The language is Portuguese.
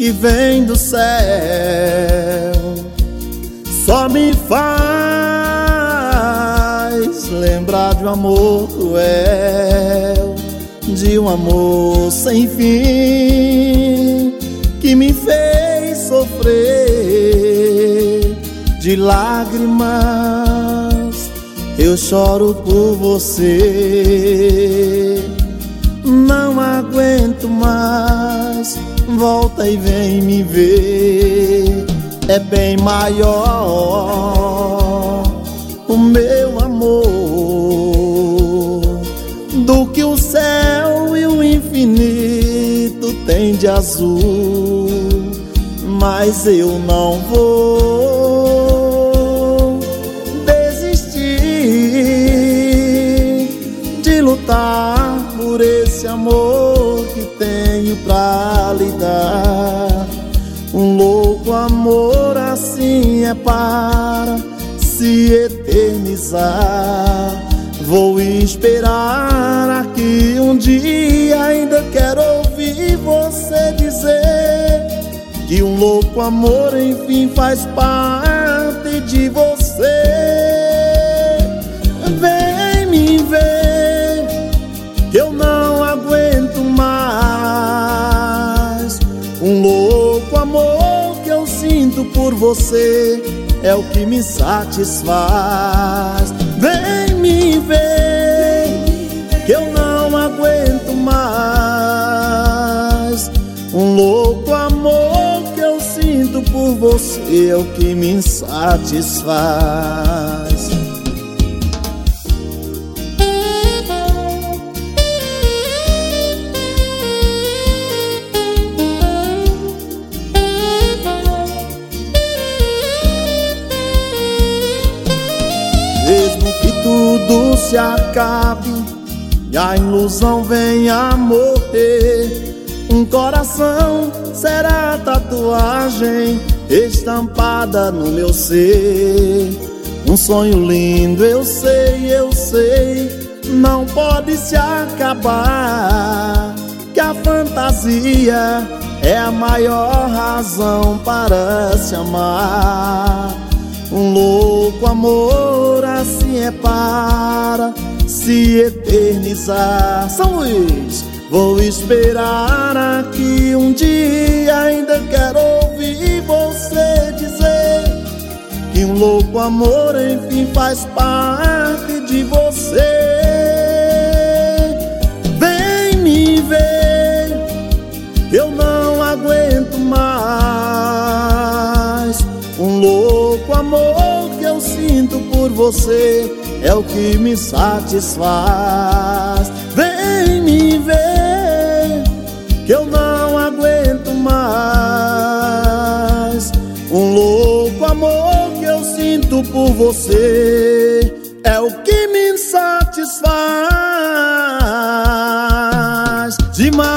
que vem do céu só me faz lembrar de um amor cruel, de um amor sem fim que me fez sofrer. De lágrimas eu choro por você. Não aguento mais, volta e vem me ver. É bem maior o meu amor do que o céu e o infinito tem de azul. Mas eu não vou desistir de lutar por esse amor que tenho pra lhe dar. Um louco amor assim é para se eternizar. Vou esperar aqui um dia, ainda quero ouvir você dizer que um louco amor enfim faz parte de você. Vem me ver, que eu não aguento mais. Um louco amor que eu sinto por você é o que me satisfaz. Vem me ver, que eu não aguento mais. Um louco amor que eu sinto por você é o que me satisfaz. Mesmo que tudo se acabe e a ilusão venha a morrer, um coração será a tatuagem estampada no meu ser. Um sonho lindo, eu sei, não pode se acabar. Que a fantasia é a maior razão para se amar. Um louco amor assim é para se eternizar. São Luís. Vou esperar aqui um dia, ainda quero ouvir você dizer que um louco amor enfim faz parte de você. Vem me ver, eu não aguento mais. Um louco amor que eu sinto por você é o que me satisfaz. Vem me ver, que eu não aguento mais. Um louco amor que eu sinto por você é o que me satisfaz demais.